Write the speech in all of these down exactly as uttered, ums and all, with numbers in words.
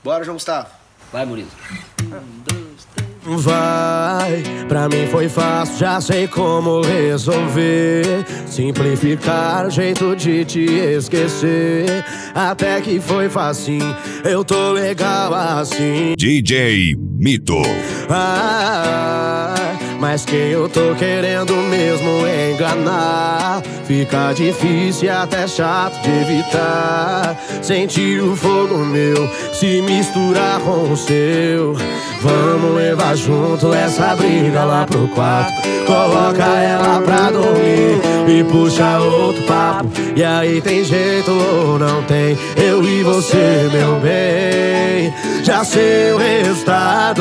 Bora, João Gustavo. Vai, Murilo. Vai, pra mim foi fácil, já sei como resolver. Simplificar o jeito de te esquecer. Até que foi facinho, eu tô legal assim. D J Mito. Ah, mas quem eu tô querendo mesmo é enganar. Fica difícil e até chato de evitar. Sentir o fogo meu se misturar com o seu. Vamos levar junto essa briga lá pro quarto. Coloca ela pra dormir e puxa outro papo. E aí tem jeito ou não tem? Eu e você, meu bem, já sei o resultado.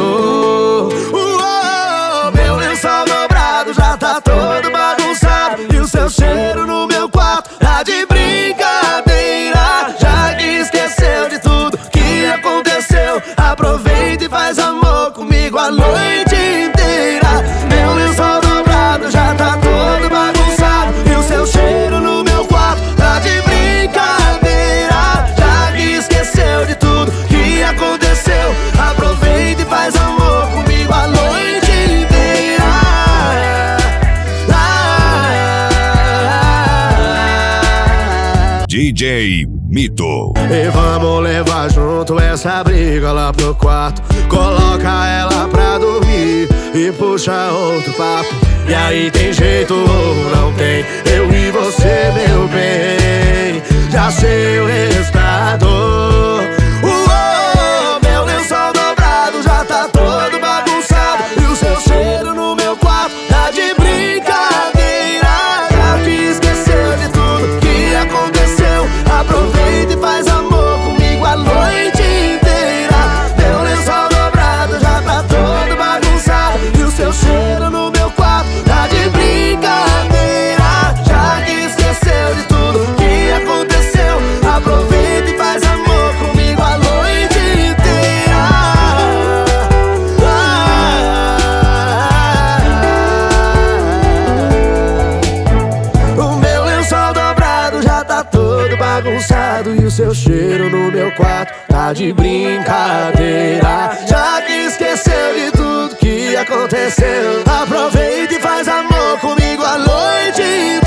Uou, meu lençol dobrado já tá todo bagunçado. E o seu cheiro no meu quarto tá de brincadeira. Já que esqueceu de tudo que aconteceu, aproveita e faz amor comigo a noite inteira. Meu lençol dobrado já tá todo bagunçado. E o seu cheiro no meu quarto tá de brincadeira. Já que esqueceu de tudo que aconteceu, aproveita e faz amor comigo a noite inteira. D J Mito. E vamos levar junto essa briga lá pro quarto. Coloca ela pra dormir e puxa outro papo. E aí tem jeito ou não tem? Eu e você, meu bem, já sei o resultado. Uou, meu lençol dobrado já tá todo bagunçado. E o seu cheiro no meu quarto tá de brincadeira. Já que esqueceu de tudo que aconteceu, aproveita e faz amor comigo a noite inteira. Meu lençol dobrado já tá todo bagunçado. E o seu cheiro no meu quarto tá de brincadeira. Já que esqueceu de tudo que aconteceu, aproveita e faz amor comigo a noite inteira. Ah, o meu lençol dobrado já tá todo bagunçado. E o seu cheiro no meu quarto tá de brincadeira. Já que esqueceu de tudo que aconteceu, aproveita e faz amor comigo a noite inteira.